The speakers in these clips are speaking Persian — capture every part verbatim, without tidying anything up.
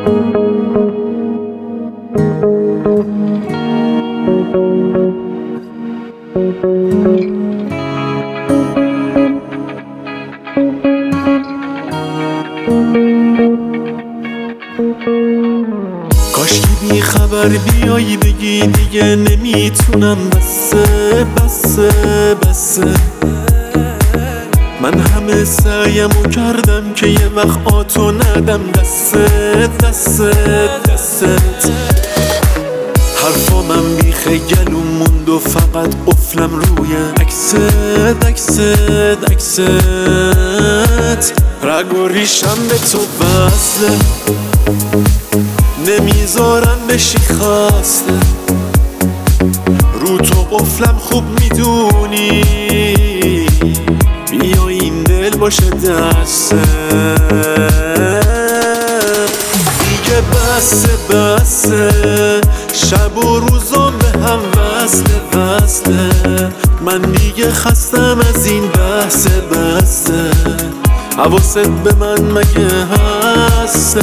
کاش که بی خبر بیایی بگی دیگه نمیتونم، بسه بسه بسه. من همه سعیمو کردم که یه وقت آتو ندم دست دست دستت. حرفامم بیخه گلوم موند و فقط قفلم روی عکست عکست عکست. رگ و ریشم به تو وصله، نمیذارم بشی خسته. رو تو قفلم خوب میدونی، بیا این دل باشه دسته. دیگه بسه بسه، شب و روزام به هم وصله وصله. من دیگه خستم از این بحث بسته. حواست به من مگه هستش؟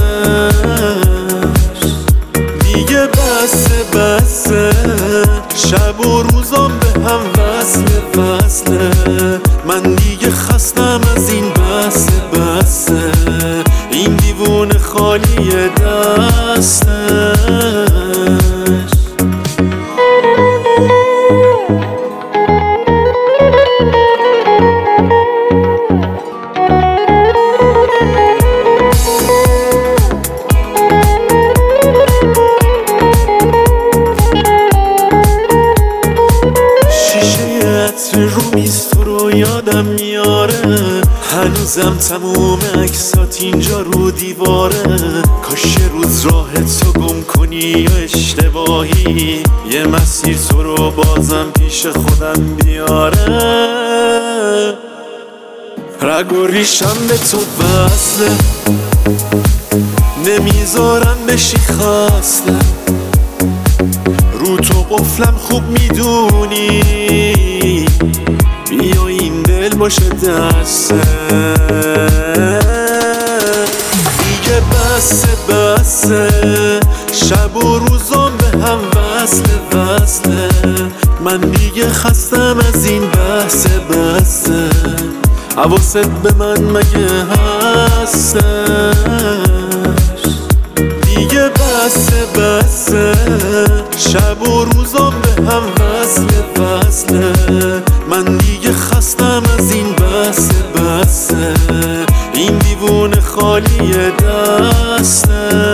دیگه بسه بسه، شب و روزام به هم وصله وصله. من دیگه خستم از این بسه بسه. این دیوونه خالی دستش. رو میز تو رو یادم میاره، هنوزم تموم عکسات اینجا رو دیواره. کاش یه روز راه تو گم کنی یا اشتباهی، یه مسیر تو رو بازم پیش خودم بیاره. رگ و ریشم به تو وصله، نمیذارم بشی خسته. رو تو قفلم خوب میدونی، بیا این دل باشه دسته. دیگه بسه بسه، شب و روزام به هم وصله وصله. من دیگه خستم از این بحث بسته. حواست به من مگه هستش؟ دیگه بسه بسه، شب و روزام به هم وصله وصله. من دیگه خستم از این بسه بسه. این دیوونه خالی دسته.